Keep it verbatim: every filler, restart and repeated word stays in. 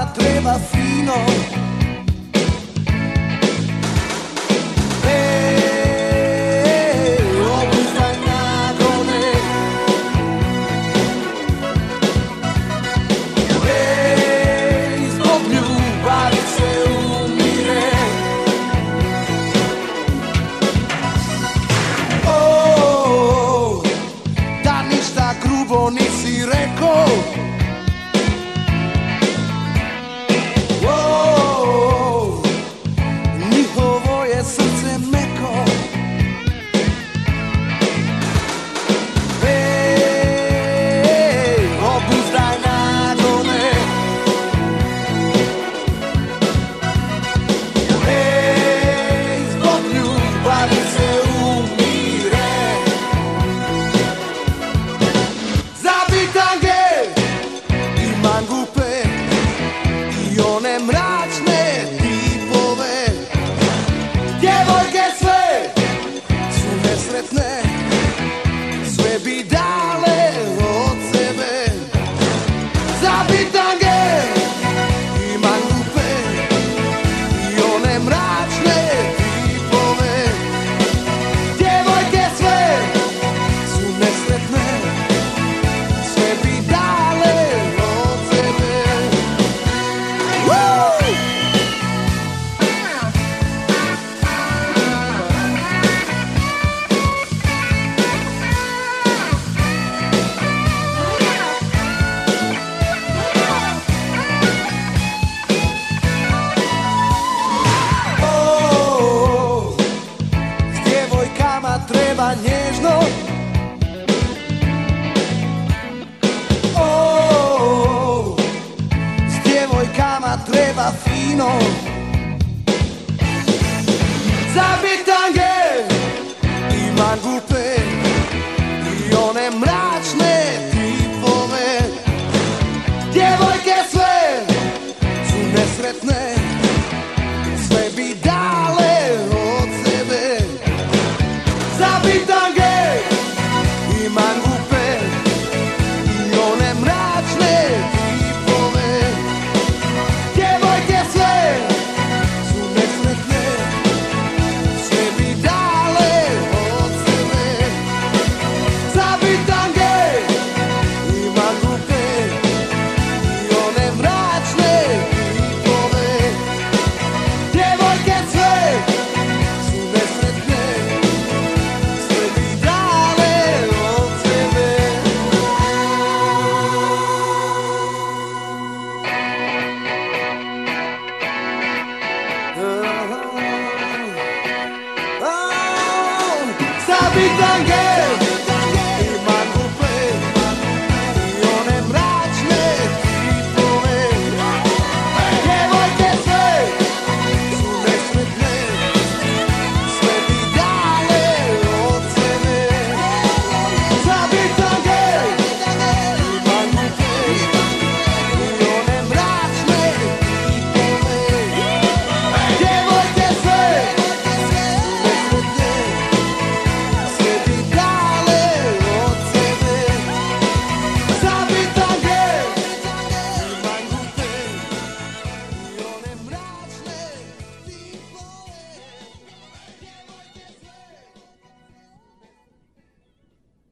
treba fino. Ej, obuzdaj nagone. Ej, zbog ljubavi se umire. O, da ništa grubo nisi rekao. Mračne tipove, djevojke sve su nesretne, sve bi dale od sebe. Za bitange i mangupe i one mračne tipove, djevojke sve su nesretne, sve bi dale od sebe. Treba nježno, o, s djevojkama treba fino. Za bitange i mangupe